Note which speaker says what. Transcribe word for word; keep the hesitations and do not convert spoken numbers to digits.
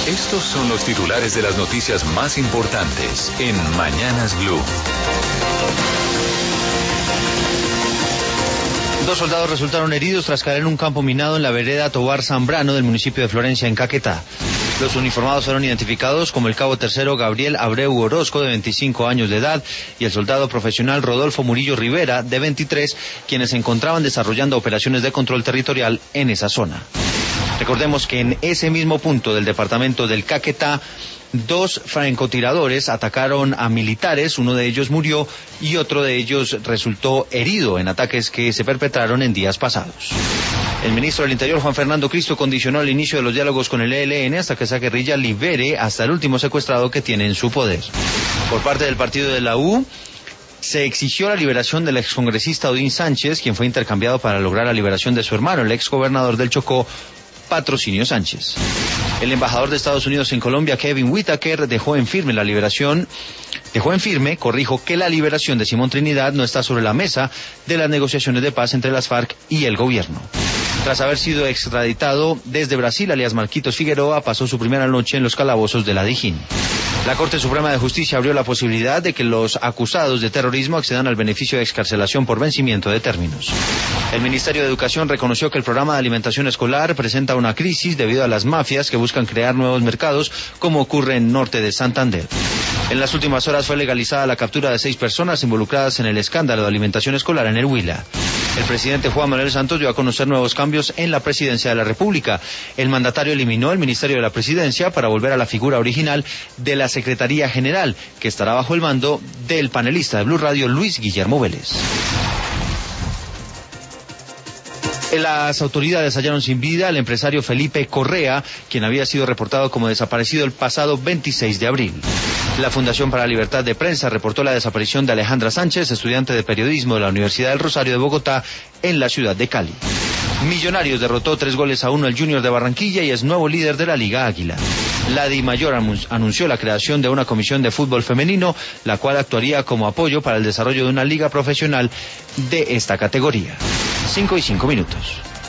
Speaker 1: Estos son los titulares de las noticias más importantes en Mañanas Blue.
Speaker 2: Dos soldados resultaron heridos tras caer en un campo minado en la vereda Tobar Zambrano del municipio de Florencia, en Caquetá. Los uniformados fueron identificados como el cabo tercero Gabriel Abreu Orozco, de veinticinco años de edad, y el soldado profesional Rodolfo Murillo Rivera, de veintitrés, quienes se encontraban desarrollando operaciones de control territorial en esa zona. Recordemos que en ese mismo punto del departamento del Caquetá, dos francotiradores atacaron a militares, uno de ellos murió y otro de ellos resultó herido en ataques que se perpetraron en días pasados. El ministro del Interior, Juan Fernando Cristo, condicionó el inicio de los diálogos con el E L N hasta que esa guerrilla libere hasta el último secuestrado que tiene en su poder. Por parte del partido de la U, se exigió la liberación del excongresista Odín Sánchez, quien fue intercambiado para lograr la liberación de su hermano, el exgobernador del Chocó, Patrocinio Sánchez. El embajador de Estados Unidos en Colombia, Kevin Whitaker, dejó en firme la liberación, dejó en firme, corrijo, que la liberación de Simón Trinidad no está sobre la mesa de las negociaciones de paz entre las FARC y el gobierno. Tras haber sido extraditado desde Brasil, alias Marquitos Figueroa pasó su primera noche en los calabozos de la Dijín. La Corte Suprema de Justicia abrió la posibilidad de que los acusados de terrorismo accedan al beneficio de excarcelación por vencimiento de términos. El Ministerio de Educación reconoció que el programa de alimentación escolar presenta una crisis debido a las mafias que buscan crear nuevos mercados, como ocurre en norte de Santander. En las últimas horas fue legalizada la captura de seis personas involucradas en el escándalo de alimentación escolar en el Huila. El presidente Juan Manuel Santos dio a conocer nuevos cambios en la presidencia de la República. El mandatario eliminó el Ministerio de la Presidencia para volver a la figura original de la Secretaría General, que estará bajo el mando del panelista de Blue Radio, Luis Guillermo Vélez. Las autoridades hallaron sin vida al empresario Felipe Correa, quien había sido reportado como desaparecido el pasado veintiséis de abril. La Fundación para la Libertad de Prensa reportó la desaparición de Alejandra Sánchez, estudiante de periodismo de la Universidad del Rosario de Bogotá, en la ciudad de Cali. Millonarios derrotó tres goles a uno al Junior de Barranquilla y es nuevo líder de la Liga Águila. La DIMAYOR anunció la creación de una comisión de fútbol femenino, la cual actuaría como apoyo para el desarrollo de una liga profesional de esta categoría. Cinco y cinco minutos.